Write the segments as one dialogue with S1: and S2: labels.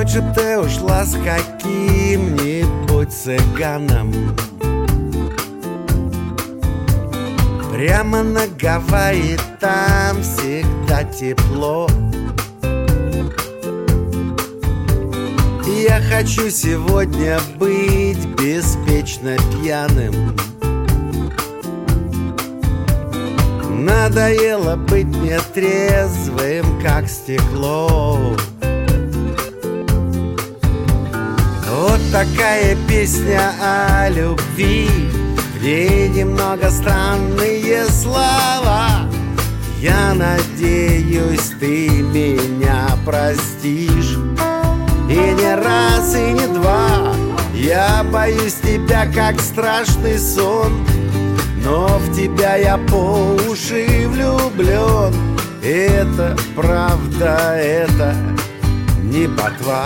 S1: Лучше б ты ушла с каким-нибудь цыганом прямо на Гавайи, там всегда тепло. Я хочу сегодня быть беспечно пьяным. Надоело быть мне трезвым, как стекло. Вот такая песня о любви, в ней немного странные слова. Я надеюсь, ты меня простишь. И не раз, и не два я боюсь тебя, как страшный сон. Но в тебя я по уши влюблен. Это правда, это не ботва.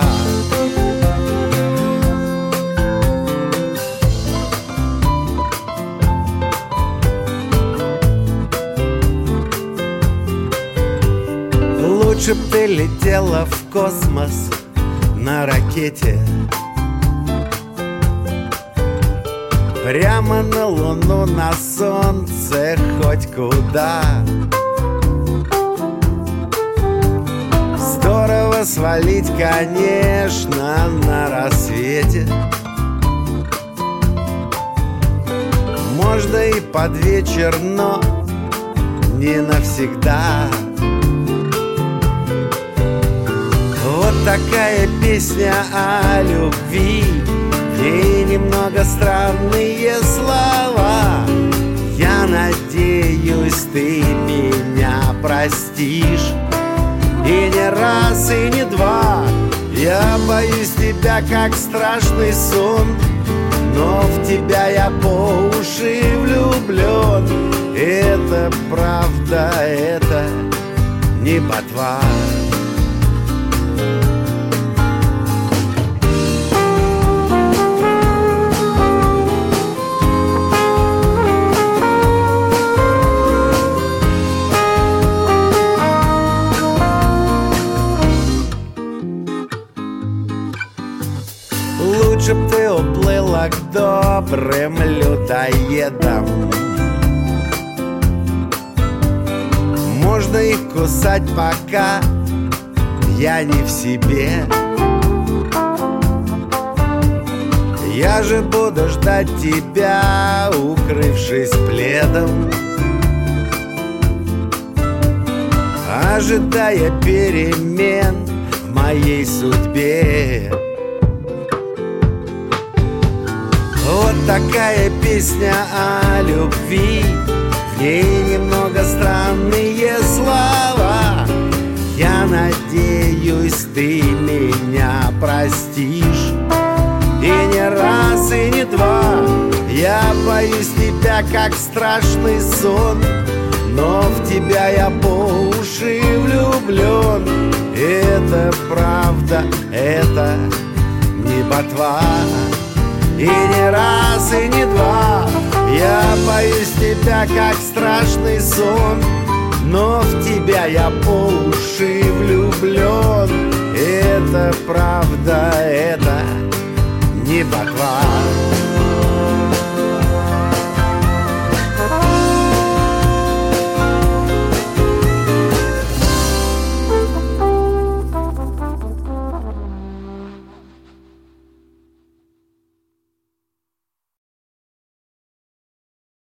S1: Лучше б ты летела в космос на ракете, прямо на Луну, на Солнце, хоть куда. Здорово свалить, конечно, на рассвете. Можно и под вечер, но не навсегда. Вот такая песня о любви, в ней немного странные слова. Я надеюсь, ты меня простишь. И не раз, и не два я боюсь тебя, как страшный сон. Но в тебя я по уши влюблен. Это правда, это не ботва. Лучше б ты уплыла к добрым людоедам. Можно их кусать, пока я не в себе. Я же буду ждать тебя, укрывшись пледом, ожидая перемен в моей судьбе. Вот такая песня о любви, в ней немного странные слова. Я надеюсь, ты меня простишь. И не раз, и не два я боюсь тебя, как страшный сон. Но в тебя я по уши влюблен. Это правда, это не ботва. И не раз, и не два я боюсь тебя, как страшный сон. Но в тебя я по уши влюблен. Это правда, это не ботва.